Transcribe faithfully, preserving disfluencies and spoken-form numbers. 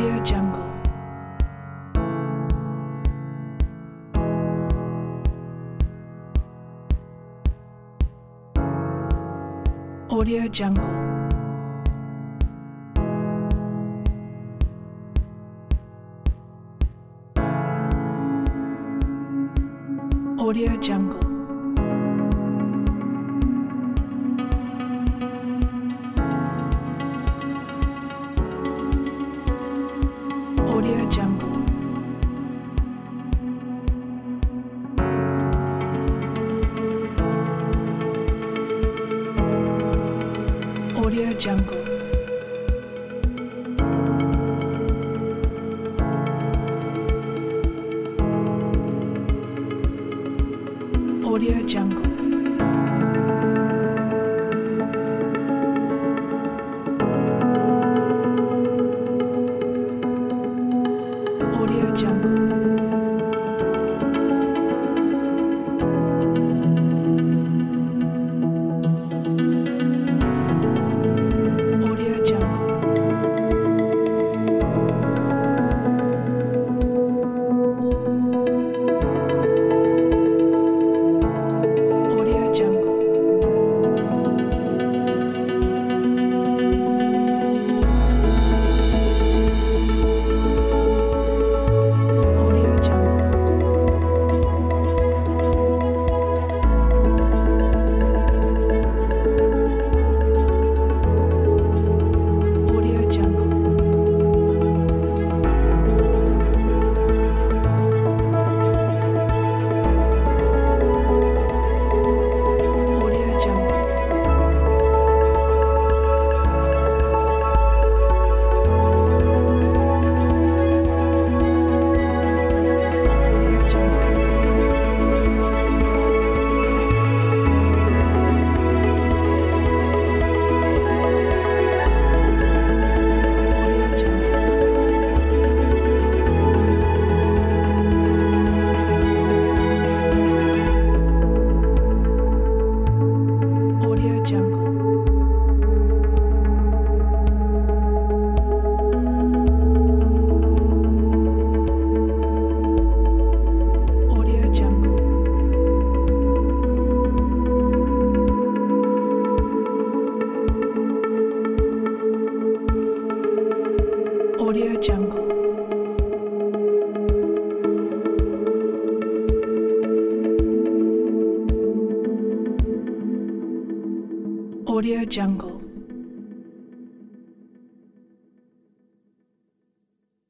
Audio Jungle. Audio Jungle. Audio Jungle. Audio Jungle. Audio Jungle. Audio Jungle. Audio Jungle. Audio Jungle. Audio Jungle. Audio Jungle. Audio Jungle. Audio Jungle. Audio Jungle. Audio Jungle. Audio Jungle. Audio Jungle. Audio Jungle. Audio Jungle.